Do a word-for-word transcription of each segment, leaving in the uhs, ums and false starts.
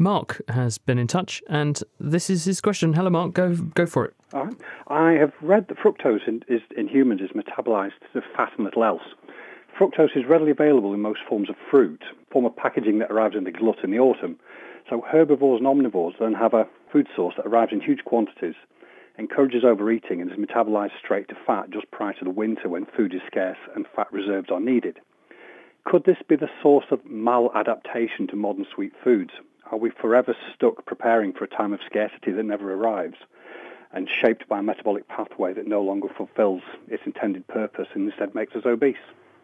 Mark has been in touch, and this is his question. Hello, Mark. Go go for it. All right. I have read that fructose in, is, in humans is metabolized to fat and little else. Fructose is readily available in most forms of fruit, form of packaging that arrives in the glut in the autumn. So herbivores and omnivores then have a food source that arrives in huge quantities, encourages overeating, and is metabolized straight to fat just prior to the winter when food is scarce and fat reserves are needed. Could this be the source of maladaptation to modern sweet foods? Are we forever stuck preparing for a time of scarcity that never arrives and shaped by a metabolic pathway that no longer fulfills its intended purpose and instead makes us obese?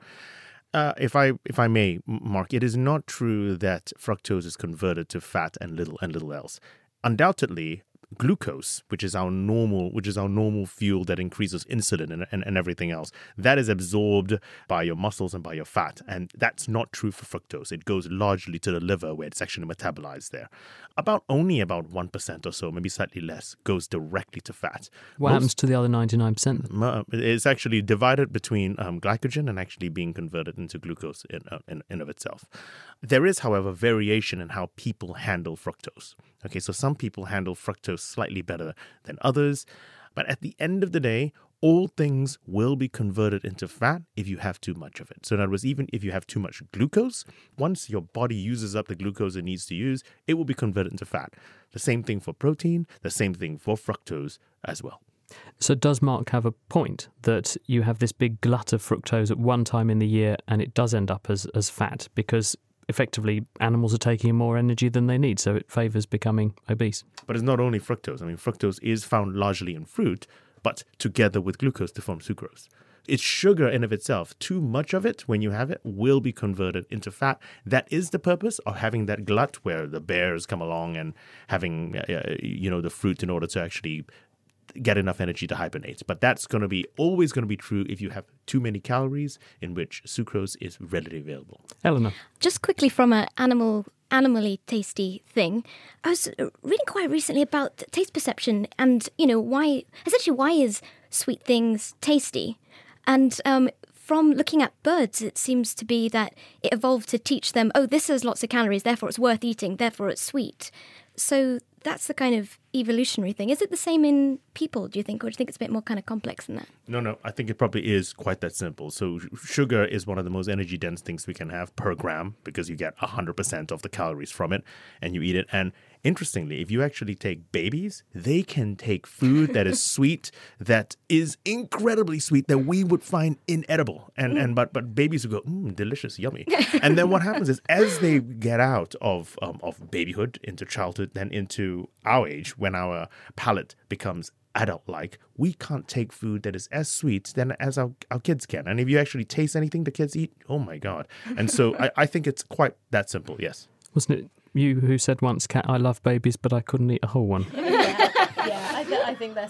Uh, if I if I may, Mark, it is not true that fructose is converted to fat and little and little else. Undoubtedly, glucose, which is our normal, which is our normal fuel that increases insulin and, and, and everything else, that is absorbed by your muscles and by your fat. And that's not true for fructose. It goes largely to the liver where it's actually metabolized there. About only about one percent or so, maybe slightly less, goes directly to fat. What Most, happens to the other ninety-nine percent? It's actually divided between um, glycogen and actually being converted into glucose in, uh, in, in of itself. There is, however, variation in how people handle fructose. Okay, so some people handle fructose slightly better than others. But at the end of the day, all things will be converted into fat if you have too much of it. So in other words, even if you have too much glucose, once your body uses up the glucose it needs to use, it will be converted into fat. The same thing for protein, the same thing for fructose as well. So does Mark have a point that you have this big glut of fructose at one time in the year and it does end up as, as fat because effectively animals are taking more energy than they need, so it favours becoming obese? But it's not only fructose. I mean, fructose is found largely in fruit, but together with glucose to form sucrose. It's sugar in of itself. Too much of it, when you have it, will be converted into fat. That is the purpose of having that glut where the bears come along and having, uh, you know, the fruit in order to actually get enough energy to hibernate. But that's going to be always going to be true if you have too many calories in which sucrose is readily available. Eleanor. Just quickly from an animal, animally tasty thing, I was reading quite recently about taste perception and, you know, why, essentially why is sweet things tasty? And um, from looking at birds, it seems to be that it evolved to teach them, oh, this has lots of calories, therefore it's worth eating, therefore it's sweet. So that's the kind of evolutionary thing. Is it the same in people, do you think? Or do you think it's a bit more kind of complex than that? No, no. I think it probably is quite that simple. So sugar is one of the most energy-dense things we can have per gram because you get one hundred percent of the calories from it and you eat it. And interestingly, if you actually take babies, they can take food that is sweet, that is incredibly sweet, that we would find inedible. And mm. and but but babies will go, mmm, delicious, yummy. And then what happens is as they get out of um, of babyhood into childhood, then into our age, when our palate becomes adult-like, we can't take food that is as sweet than as our, our kids can. And if you actually taste anything the kids eat, oh my God. And so I, I think it's quite that simple, yes. Wasn't it you who said once, Kat, I love babies, but I couldn't eat a whole one? yeah, yeah I, th- I think that's